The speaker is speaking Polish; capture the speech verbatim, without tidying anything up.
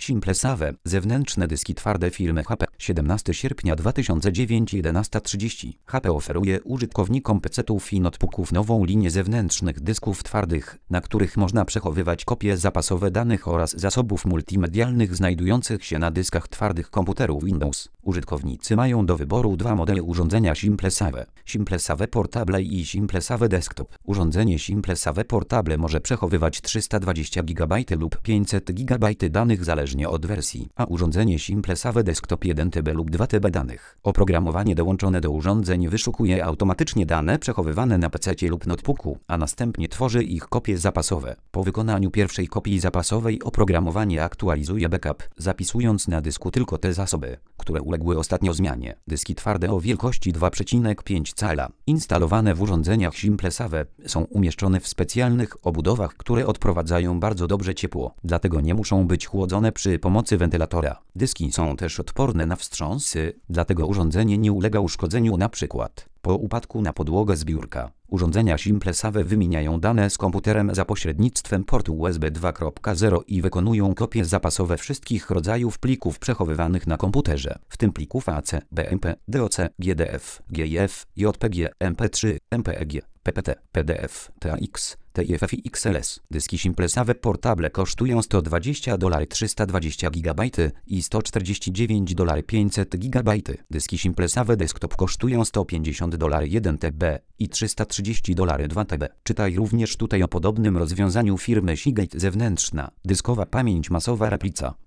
SimpleSave. Zewnętrzne dyski twarde firmy H P. siedemnastego sierpnia dwa tysiące dziewiątego jedenasta trzydzieści. H P oferuje użytkownikom pecetów i notebooków nową linię zewnętrznych dysków twardych, na których można przechowywać kopie zapasowe danych oraz zasobów multimedialnych znajdujących się na dyskach twardych komputerów Windows. Użytkownicy mają do wyboru dwa modele urządzenia SimpleSave: SimpleSave Portable i SimpleSave Desktop. Urządzenie SimpleSave Portable może przechowywać trzysta dwadzieścia gigabajtów lub pięćset gigabajtów danych zależnie od wersji, a urządzenie SimpleSave Desktop jeden terabyt lub dwa terabyty danych. Oprogramowanie dołączone do urządzeń wyszukuje automatycznie dane przechowywane na pececie lub notebooku, a następnie tworzy ich kopie zapasowe. Po wykonaniu pierwszej kopii zapasowej oprogramowanie aktualizuje backup, zapisując na dysku tylko te zasoby, które uległy ostatnio zmianie. Dyski twarde o wielkości dwa przecinek pięć cala, instalowane w urządzeniach SimpleSave, są umieszczone w specjalnych obudowach, które odprowadzają bardzo dobrze ciepło, dlatego nie muszą być chłodzone przy pomocy wentylatora. Dyski są też odporne na wstrząsy, dlatego urządzenie nie ulega uszkodzeniu na przykład po upadku na podłogę zbiórka. Urządzenia SimpleSave wymieniają dane z komputerem za pośrednictwem portu U S B dwa kropka zero i wykonują kopie zapasowe wszystkich rodzajów plików przechowywanych na komputerze, w tym plików A C, B M P, D O C, G D F, G I F, J P G, M P trzy, M P E G, P P T, P D F, T A X, T I F F i X L S. Dyski SimpleSave Portable kosztują sto dwadzieścia dolarów trzysta dwadzieścia gigabajtów i sto czterdzieści dziewięć dolarów pięćset gigabajtów. Dyski SimpleSave Desktop kosztują sto pięćdziesiąt dolarów jeden terabyt i trzysta trzydzieści dolarów dwa terabyty. Czytaj również tutaj o podobnym rozwiązaniu firmy Seagate: zewnętrzna, dyskowa pamięć masowa Replica.